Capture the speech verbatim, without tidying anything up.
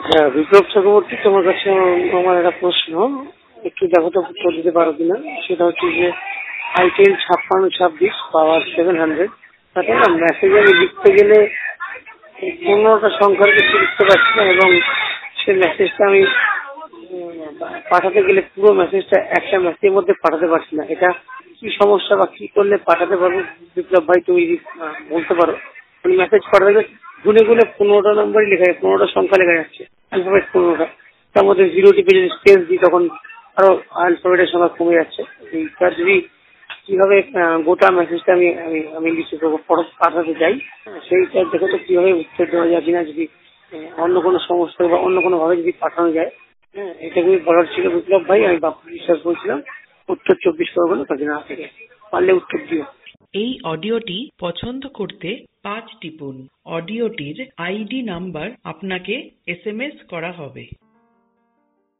হ্যাঁ, বিপ্লব চক্রবর্তী, তোমার কাছে আমার একটা প্রশ্ন, একটু দেখো তো উত্তর দিতে পারো কিনা। সেটা হচ্ছে যে আইটেল ছাপ্পান্ন ছাব্বিশ পাওয়ার সেভেন হান্ড্রেড, তাতে না মেসেজ আমি লিখতে গেলে পনেরোটা সংখ্যার কিছু লিখতে পারছি না, এবং সে মেসেজটা আমি উম, পাঠাতে গেলে পুরো মেসেজটা একটা মেসেজের মধ্যে পাঠাতে পারছি না। এটা কি সমস্যা বা কি করলে পাঠাতে পারবো বিপ্লব ভাই, তুমি যদি, আহ, বলতে পারো। মানে মেসেজ পাঠাতে গেলে গুনে গুনে পনেরোটা নাম্বারই লেখা যায়, পনেরোটা সংখ্যা লেখা যাচ্ছে, অ্যালফাবেট পনেরোটা। তার মধ্যে জিরো টিপে যদি স্পেস দিই তখন আরো অ্যালফাবেটের সংখ্যা কমে যাচ্ছে। এইটা যদি কিভাবে আহ, গোটা মেসেজটা আমি আমি আমি লিখে দেবো, পাঠাতে চাই, সেইটা দেখো তো কিভাবে উত্তর দেওয়া যায় কিনা, যদি আহ, অন্য কোনো সমস্যা বা অন্য কোনো ভাবে যদি পাঠানো যায়। হ্যাঁ, এটাকে বলার ছিল বিপ্লব ভাই। আমি বাপু বিশ্বাস বলছিলাম, উত্তর চব্বিশ পরগনা কাকিনা থেকে। পারলে উত্তর দিও। এই অডিওটি পছন্দ করতে পাঁচ টিপুন। অডিওটির আইডি নাম্বার আপনাকে এসএমএস করা হবে।